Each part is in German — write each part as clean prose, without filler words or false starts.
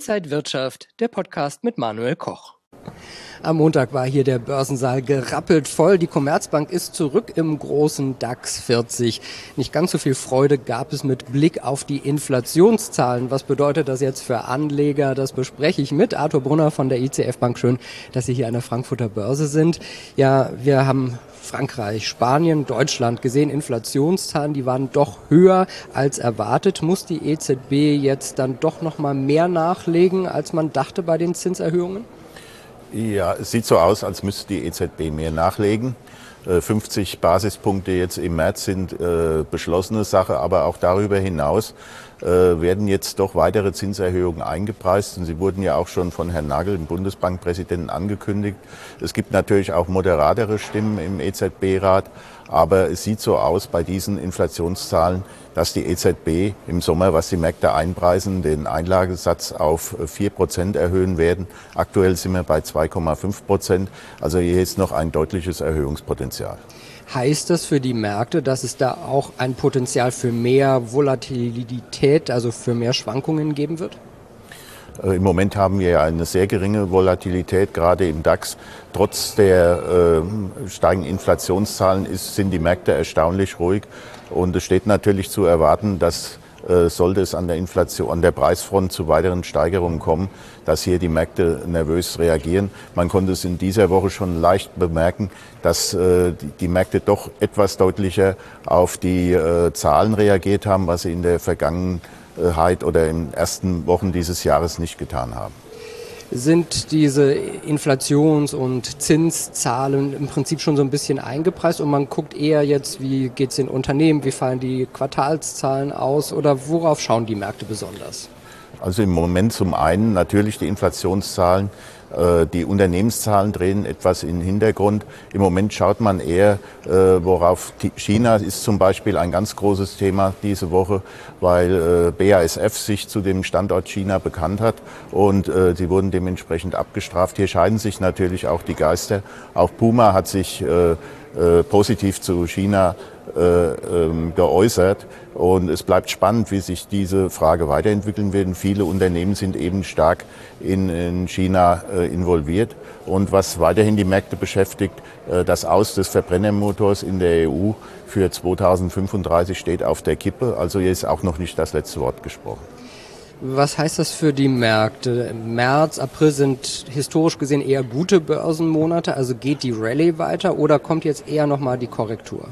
Inside Wirtschaft, der Podcast mit Manuel Koch. Am Montag war hier der Börsensaal gerappelt voll. Die Commerzbank ist zurück im großen DAX 40. Nicht ganz so viel Freude gab es mit Blick auf die Inflationszahlen. Was bedeutet das jetzt für Anleger? Das bespreche ich mit Arthur Brunner von der ICF Bank. Schön, dass Sie hier an der Frankfurter Börse sind. Ja, wir haben Frankreich, Spanien, Deutschland gesehen. Inflationszahlen, die waren doch höher als erwartet. Muss die EZB jetzt dann doch noch mal mehr nachlegen, als man dachte bei den Zinserhöhungen? Ja, es sieht so aus, als müsste die EZB mehr nachlegen. 50 Basispunkte jetzt im März sind beschlossene Sache, aber auch darüber hinaus werden jetzt doch weitere Zinserhöhungen eingepreist. Und sie wurden ja auch schon von Herrn Nagel, dem Bundesbankpräsidenten, angekündigt. Es gibt natürlich auch moderatere Stimmen im EZB-Rat, aber es sieht so aus bei diesen Inflationszahlen, dass die EZB im Sommer, was die Märkte einpreisen, den Einlagesatz auf 4% erhöhen werden. Aktuell sind wir bei 2,5%. Also hier ist noch ein deutliches Erhöhungspotenzial. Heißt das für die Märkte, dass es da auch ein Potenzial für mehr Volatilität, also für mehr Schwankungen geben wird? Im Moment haben wir ja eine sehr geringe Volatilität, gerade im DAX. Trotz der steigenden Inflationszahlen sind die Märkte erstaunlich ruhig. Und es steht natürlich zu erwarten, dass sollte es an der Preisfront zu weiteren Steigerungen kommen, dass hier die Märkte nervös reagieren. Man konnte es in dieser Woche schon leicht bemerken, dass die Märkte doch etwas deutlicher auf die Zahlen reagiert haben, was sie in der Vergangenheit oder in den ersten Wochen dieses Jahres nicht getan haben. Sind diese Inflations- und Zinszahlen im Prinzip schon so ein bisschen eingepreist und man guckt eher jetzt, wie geht es den Unternehmen, wie fallen die Quartalszahlen aus oder worauf schauen die Märkte besonders? Also im Moment zum einen natürlich die Inflationszahlen. Die Unternehmenszahlen drehen etwas in den Hintergrund. Im Moment schaut man eher, worauf China ist zum Beispiel ein ganz großes Thema diese Woche, weil BASF sich zu dem Standort China bekannt hat und sie wurden dementsprechend abgestraft. Hier scheiden sich natürlich auch die Geister. Auch Puma hat sich positiv zu China geäußert. Und es bleibt spannend, wie sich diese Frage weiterentwickeln wird. Viele Unternehmen sind eben stark in China involviert. Und was weiterhin die Märkte beschäftigt, das Aus des Verbrennermotors in der EU für 2035 steht auf der Kippe. Also hier ist auch noch nicht das letzte Wort gesprochen. Was heißt das für die Märkte? März, April sind historisch gesehen eher gute Börsenmonate. Also geht die Rallye weiter oder kommt jetzt eher nochmal die Korrektur?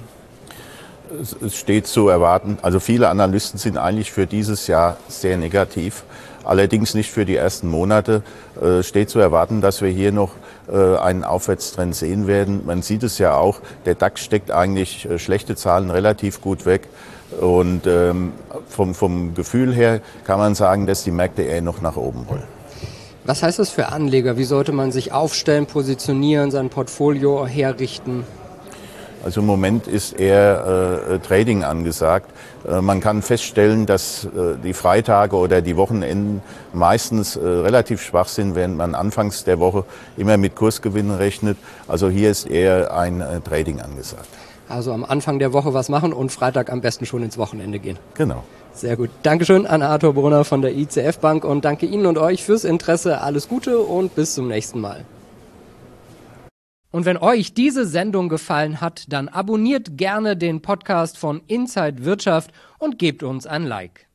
Es steht zu erwarten. Also viele Analysten sind eigentlich für dieses Jahr sehr negativ. Allerdings nicht für die ersten Monate. Steht zu erwarten, dass wir hier noch einen Aufwärtstrend sehen werden. Man sieht es ja auch, der DAX steckt eigentlich schlechte Zahlen relativ gut weg. Und vom Gefühl her kann man sagen, dass die Märkte eher noch nach oben wollen. Was heißt das für Anleger? Wie sollte man sich aufstellen, positionieren, sein Portfolio herrichten? Also im Moment ist eher Trading angesagt. Man kann feststellen, dass die Freitage oder die Wochenenden meistens relativ schwach sind, während man anfangs der Woche immer mit Kursgewinnen rechnet. Also hier ist eher ein Trading angesagt. Also am Anfang der Woche was machen und Freitag am besten schon ins Wochenende gehen. Genau. Sehr gut. Dankeschön an Arthur Brunner von der ICF Bank und danke Ihnen und euch fürs Interesse. Alles Gute und bis zum nächsten Mal. Und wenn euch diese Sendung gefallen hat, dann abonniert gerne den Podcast von Inside Wirtschaft und gebt uns ein Like.